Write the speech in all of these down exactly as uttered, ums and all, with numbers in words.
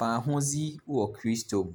Fahodzi wɔ Kristo mu.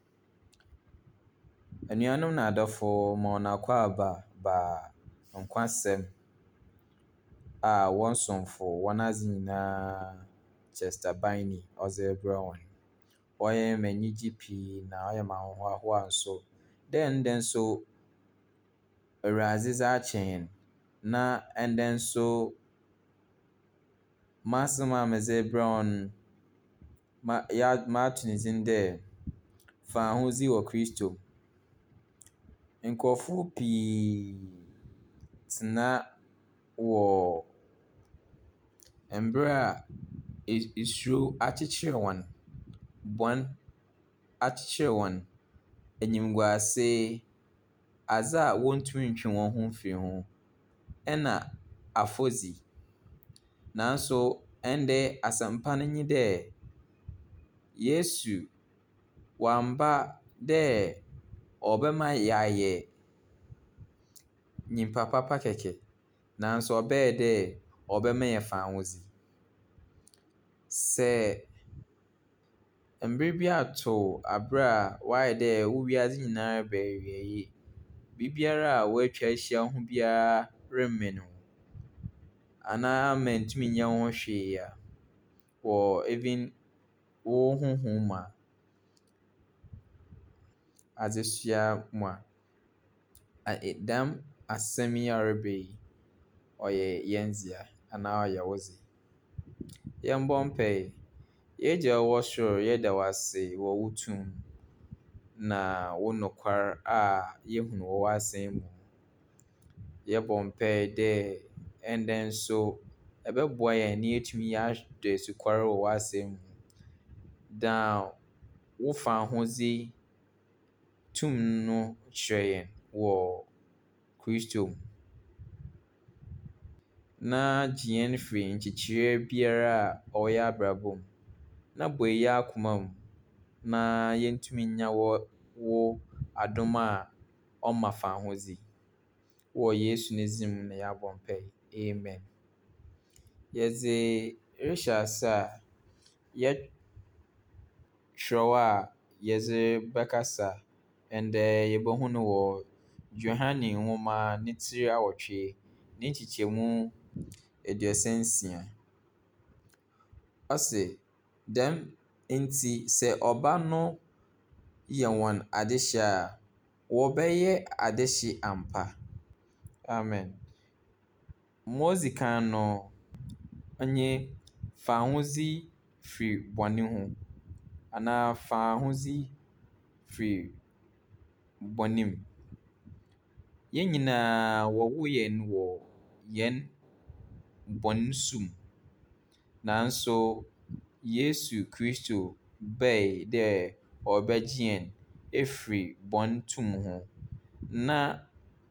Anuanom ne adɔfoɔ, ma wɔn akɔ aba ba nokwasɛm a wɔn somfo wɔn adze nyinaa Chester Byney ɔdze rebrɛ wɔn. Ɔyɛ me anigye pii na ɔyɛ me ahohoahoa nso dɛ ndɛ nso Awurade dze akyɛ yɛn na ndɛ nso m'asɛm a medze rebrɛ wɔn no, ma ya mato ne dzin dɛ Fahodzi wɔ Kristo mu. Nkurɔfo pii tsena wɔ mber a esuro akyekyer hɔn, bɔn akyekyer hɔn, enyimguase, adze a wontumi ntwe hɔn ho mfiri ho, ɛnna afɔdzi. Nanso ndɛ asɛmpa no nye dɛ Yesu ɔammba dɛ ɔbɛma yɛayɛ nyimpa papa kɛkɛ, nanso ɔbɛɛ dɛ ɔbɛma yɛn fahodzi. Sɛ mber bi ato aber a ɔayɛ dɛ wo wiadze nyinaa reba ewiei, biribiara a woetwa ahyia ho biara remmen wo anaa ama nntum nyɛ wo ho hwee a, wɔ even wo honhom mu a, adzesua mu a, dɛm asɛm yi a ɔreba yi, ɔyɛ hɛn dzea anaa ɔyɛ wo dze. Yɛmbɔ mpae. Yɛn Agya a ɔwɔ sor, yɛda wo ase wɔ wo tumi na wo nokwar a yehu wɔ w'asɛm mu. Yɛbɔ mpae dɛ ndɛ nso ɛbɛboa yɛn na yɛatumi yɛadɔ asukar wɔ w'asɛm mu na wo fahodzi tumi no kyerɛ yɛn wɔ Kristo mu, na gye yɛn fi nkyekyer biara a ɔwɔ yɛn abrabɔ mu, na bue yɛn akoma mu na yentumi nya wɔ wo adom a ɔma fahodzi. Wɔ Yesu ne dzin mu na yɛabɔ mpae. Amen. Yɛdze rehyɛ ase a, yɛtwerɛw a yɛdze bɛkasa ndɛ yebohu no wɔ Yohane nwoma ne tsir awɔtwe ne nkyekyɛmu aduasa nsia. Ɔse, dɛm ntsi sɛ Ɔba no yɛ hɔn adehye a, wɔbɛyɛ adehye ampa. Amen. Ma odzi kan no, ɔnye fahodzi fi bɔne ho anaa fahodzi fi bɔne mu. Hɛn nyinaa wɔwoo hɛn wɔ hɛn bɔnsu mu, nanso Yesu Kristo bae dɛ ɔrebɛgye hɛn efiri bɔn tumi ho, na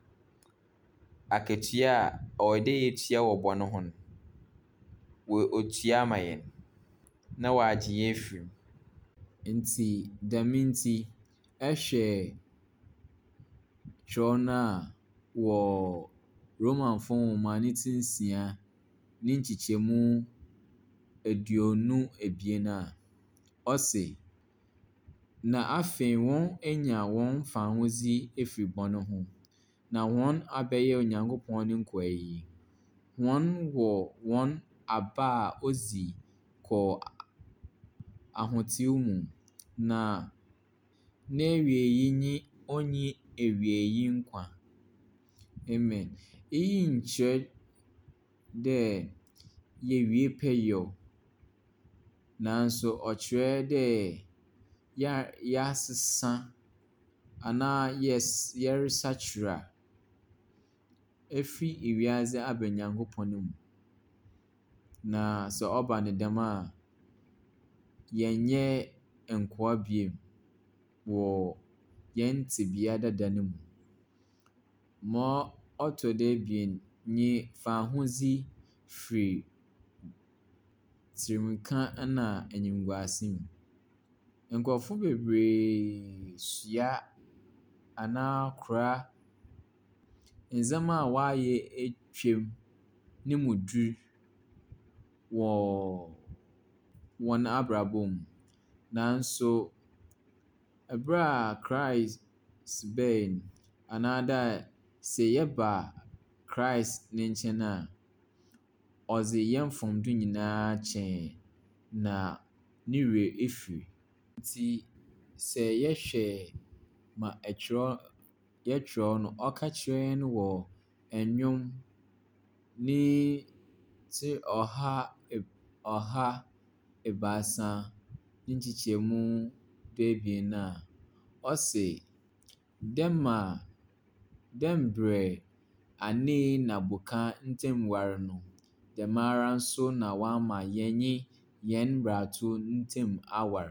akatua a ɔwɔ dɛ yetua wɔ bɔne ho no, otua ama hɛn, na ɔagye hɛn efiri mu. Ntsi dɛm ntsi, ɛhwɛ kyerɛw no a wɔ Romafo nwoma ne tsir nsia ne nkyekyɛmu aduonu ebien a, ɔse, na afei wɔn enya hɔn fahodzi efiri bɔne ho, na hɔn abɛyɛ Onyankopɔn ne nkoayie. Hɔn wɔ hɔn aba a odzi kɔ ahotew mu, na n'ewiei nye onnyi ewiei nkwa. Amen. Eyi nkyerɛ dɛ yewie pɛyɛ, nanso ɔkyerɛ dɛ yɛa yɛasesa anaa yɛs yɛresakyera efi ewiadze aba Nyankopɔn mu. Na sɛ ɔba no dɛm a, yɛnnyɛ nkoa bio wɔ hɛn tsebea dada no mu. Ma ɔtɔ do ebien nye fahodzi fi tsirimka na enyimguase mu. Nkorɔfo beberee sua anaa kora ndzɛmba a wɔayɛ etwam no mu dur wɔ hɔn abrabɔ mu, Nanso ɛberɛ a Christ bae no, anaadɛ sɛ yɛba Christ ne nkyɛn a, ɔdze yɛn mfomdo nyinaa kyɛ yɛn na ne werɛ efiri. Nti sɛ yɛhwɛ ma ɛtwerɛ yɛtwerɛ no, ɔka kyerɛ yɛn wɔ nnwom ne ti ɔha eb- ɔha ebaasa ne nkyekyɛmu du-ebien a ɔse, "Dɛm a dɛn berɛ anee na boka ntam ware no, dɛm ara nso na wama yɛnye yɛn mbrato ntam aware."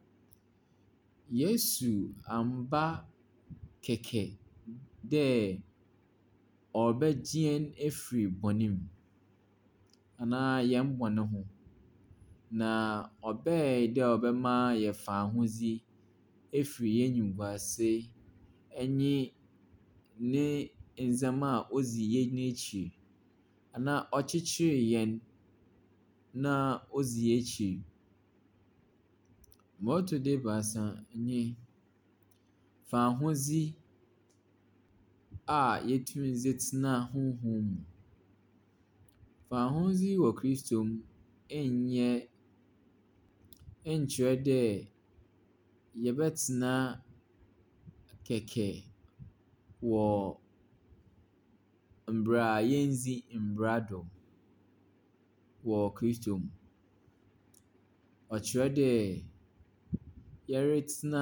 Yesu amba kɛkɛ dɛ ɔrebɛgye yɛn efiri bɔne mu anaa yɛn bɔne ho. Na ɔbae dɛ ɔbɛma yɛfa ahodzi efiri yɛn nyimguase ne ne ndzɛmba a odzi yɛn ekyir anaa ɔkyekyer yɛn na odzi yɛn ekyir. Ma ɔtɔ do ebiasa nye fa ahodzi a yɛtumi dze tsena honhom mu. Fa ahodzi wɔ Kristo mu nnyɛ nkyerɛ dɛ yɛbɛtsena kɛkɛ wɔ mbrɛ a yenndzi mbra do wɔ Kristo mu. Ɔkyerɛ dɛ yɛretsena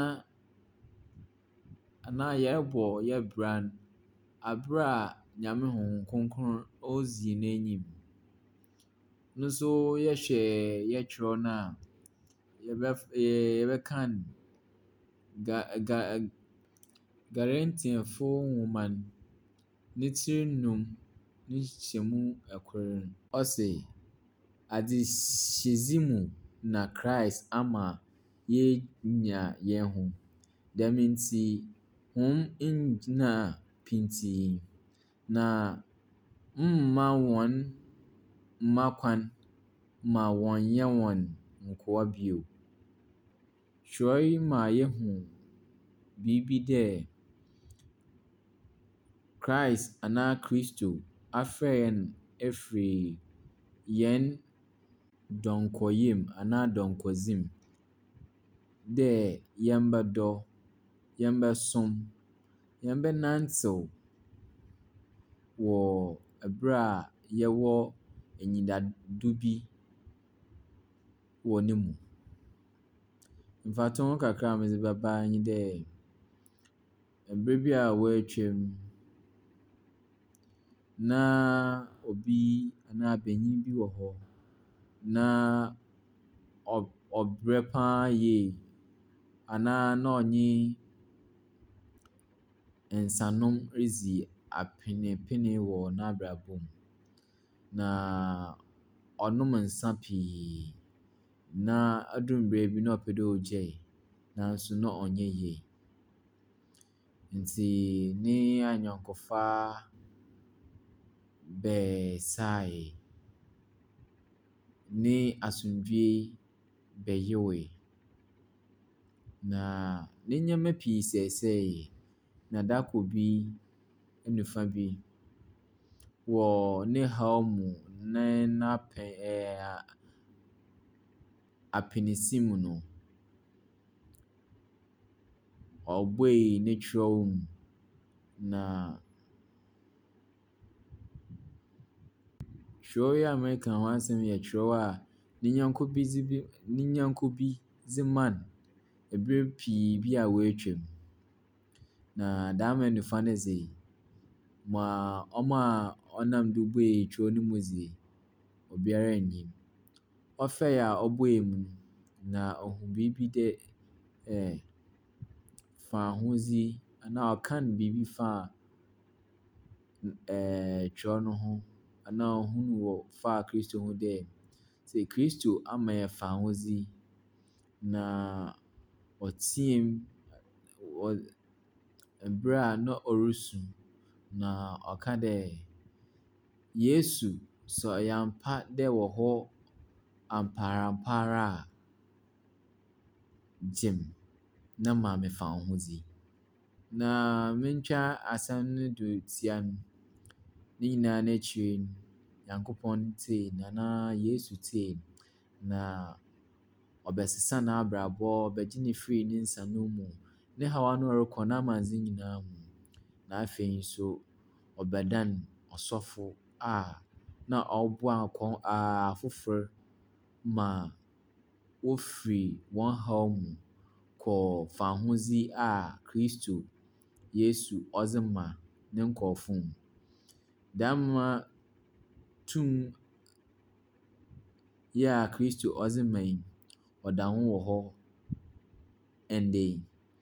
anaa yɛrobɔ yɛn bra no aber a Nyame Honhom Kronkron odzi hɛn enyim. No so yɛhwɛ yɛtwerɛ no a, yɛbɛf ɛɛ yɛbɛkan Ga Ga Galatiafo nwoma no ne tsir nnum ne nkyekyɛmu akron no, ɔse, "Adzehyedze mu na Christ ama yenya hɛn ho. Dɛm ntsi hom nngyina pintee, na mma hɔn mma kwan ma wɔnnyɛ hɔn nkoa bio." Kyerɛw yi ma yehu biribi dɛ Christ anaa Kristo afrɛ hɛn efiri hɛn dɔnkɔyɛ mu anaa dɔnkɔdzi mu dɛ yɛmbɛdɔ, yɛmbɛsom, yɛmbɛnantsew wɔ aber a yɛwɔ enyidado bi wɔ ne mu. Mfatoho kakra a medze bɛba nye dɛ, ber bi a oetwam na obi anaa benyin bi wɔ hɔ na ɔb ɔbrɛ paa yie anaa na ɔnye nsanom ridzi apenepene wɔ n'abrabɔ mu. Na ɔnom nsa pii na odur mber bi na ɔpɛ dɛ ogyae nanso na ɔnnyɛ yie. Ntsi ne anyɔnkofa bɛsae, ne asomdwee bɛyewee, na ne ndzɛmba pii sɛɛsɛe. Na da kor bi enufa bi wɔ ne haw mu ne n'apɛ ɛɛ apenesi mu no, ɔbuei ne kyerɛw mu na kyerɛw yi a mereka ho asɛm yɛ kyerɛw a ne nyɛnko bi dze bi ne nyɛnko bi dze maa no ber pii bi a oetwam. Na dɛm enufa no dze, ma ɔmaa ɔnam do buei kyerɛw no mu dze, obiara nnyim. Ɔfae a ɔbuei mu no, na ohu biribi dɛ ɛɛ fa ahodzi anaa ɔkaa biribi faa ɛɛ kyerɛw no ho anaa ohuu wɔ faa Kristo ho dɛ sɛ Kristo ama yɛfa ahodzi na ɔtseɛɛ mu wɔ ber a na ɔresu na ɔka dɛ Yesu sɛ ɔyɛ ampa dɛ ɔwɔ hɔ amparampara a gye me na ma mefa wo ho dzi. Na mentwa asɛm no do tia no, ne nyinaa n'ekyir no, Nyankopɔn tsie no anaa Yesu tsie no, na ɔbɛsesa n'abrabɔ, ɔbɛgye no firii ne nsanom mu, ne haw a na ɔrokɔ n'amandzɛ nyinaa mu. Na afei nso ɔbɛdan ɔsɔfo a na ɔboa akɔ ah afofor ma wofiri hɔn haw mu kɔ fa ahodzi a Kristo Yesu ɔdze ma ne nkorɔfo mu. Dɛmara tum yi a Kristo ɔdze ma yi, ɔda ho wɔ hɔ ndɛ yi.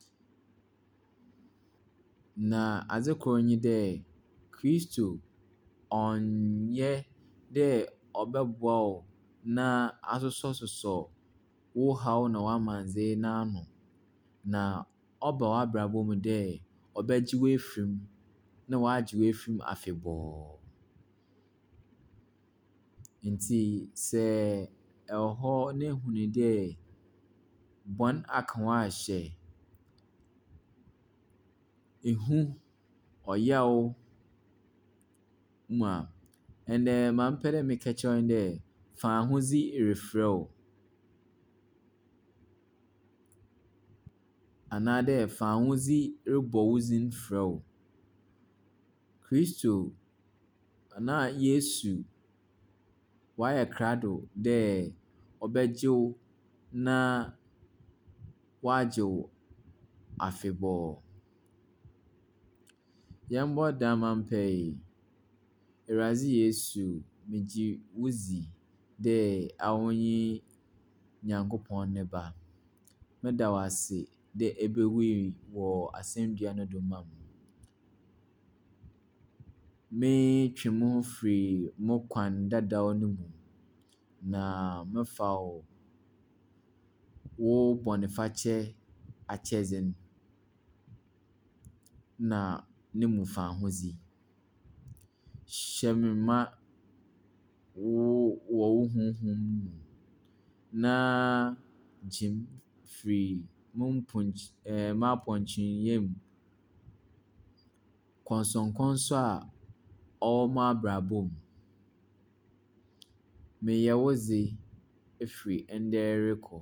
Na adze kor nye dɛ Kristo ɔnnyɛ dɛ ɔbɛboa wo na asosɔsosɔ wo haw na w'amandzɛɛ n'ano. Na ɔba w'abrabɔ mu dɛ ɔbɛgye wo efiri mu na ɔagye wo efiri mu afebɔɔ. Ntsi sɛ ɛwɔ hɔ na ihu no dɛ bɔn aka wo ahyɛ, ehu, ɔyaw mu a, ndɛ ma mepɛ dɛ meka kyerɛ wo nye dɛ fa ahodzi refrɛ wo. Anaadɛ fa ahodzi robɔ wo dzin frɛ wo. Kristo anaa Yesu ɔayɛ krado dɛ ɔbɛgye wo na ɔagye wo afebɔɔ. Yɛmbɔ dɛmba mpae. Ewurade Yesu, megye wo dzi dɛ a wonye Nyankopɔn ne Ba. Meda wo ase dɛ ebewui wɔ asɛnnua no do ma me. Metwe mo ho firi mo kwan dadaw no mu, na mɛfa wo wo bɔnefakyɛ akyɛdze no na no mu fa ahodzi. Hyɛ me ma wo wɔ wo honhom mu na gye me firi mo mponky ɛɛ m'apɔnkyer mu nkɔnsɔnkɔnsɔ a ɔwɔ m'abrabɔ mu. Meyɛ wo dze efiri ndɛ rokɔ.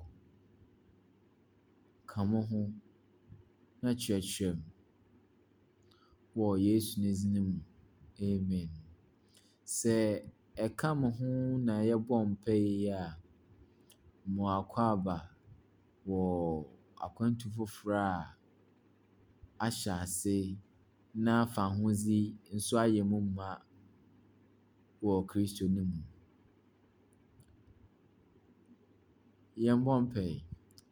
Ka mo ho na kyerɛkyerɛ me wɔ Yesu ne dzin mu. Amen. Sɛ ɛka mo ho na yɛbɔ mpae yi a, ma akɔ aba wɔ akwantu fofor a ahyɛ ase na fa ahodzi so ayɛ mu ma wɔ Kristo no mu. Yɛmbɔ mpae.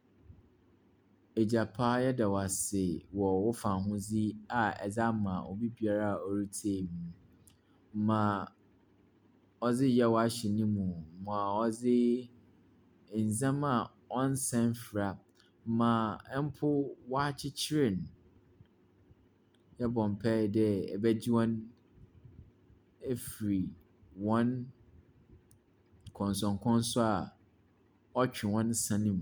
Egyapa, yɛda wo ase wɔ wo fa ahodzi a ɛdze ama obi biara a ɔretsie mu. Ma ɔdze yaw ahyɛ ne mu, ma ɔdze ndzɛmba a ɔnsa mfira, ma mpo ɔakyekyer no. Yɛbɔ mpae dɛ ɛbɛgye hɔn efiri hɔn nkɔnsɔnkɔnsɔ a ɔtwe hɔn san mu.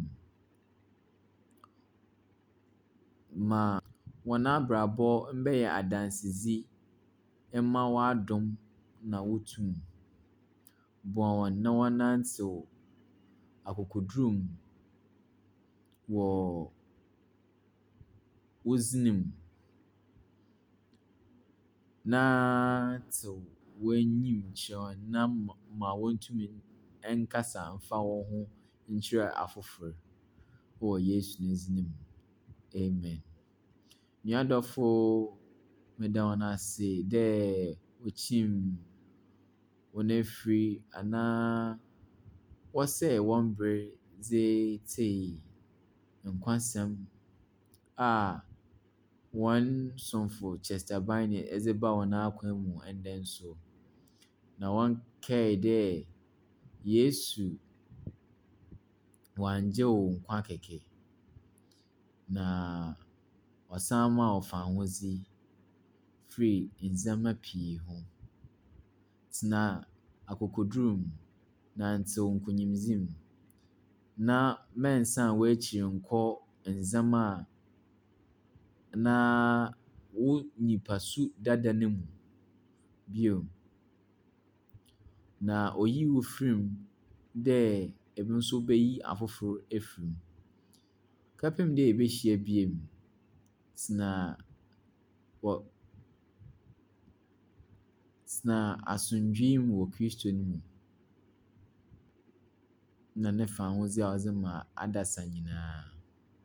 Ma hɔn abrabɔ mbɛyɛ adansedzi mma w'adom na wo tum. Boa hɔn na wɔnantsew akokodur mu wɔ wo dzin mu, na tsew w'enyim kyerɛ hɔn na ma wontum nkasa mfa hɔn ho nkyerɛ afofor wɔ Yesu ne dzin mu. Amen. Nua dɔfo, meda hɔn ase dɛ wokyim hɔn efir anaa wɔsɛɛ hɔn ber dze tsie nkwasɛm a hɔn somfo Chester Bynum dze baa hɔn akwan mu ndɛ so. Na wɔnkae dɛ Yesu ɔanngye wo nkwa kɛkɛ, na ɔsan maa wo fa ahodzi firi ndzɛmba pii ho. Tsena akokodur mu, nantsew nkunyimdzi mu, na mɛnnsan w'ekyir nnkɔ ndzɛmba a na wo nyipasu dada no mu bio. Na oyii wo firi mu dɛ ɛno nso beyi afofor efiri mu. Kɔpem dɛ yebehyia bio, tsena wɔ tsena asomdwee mu wɔ Kristo no mu na ne fa ahodzi a ɔdze ma adasa nyinaa.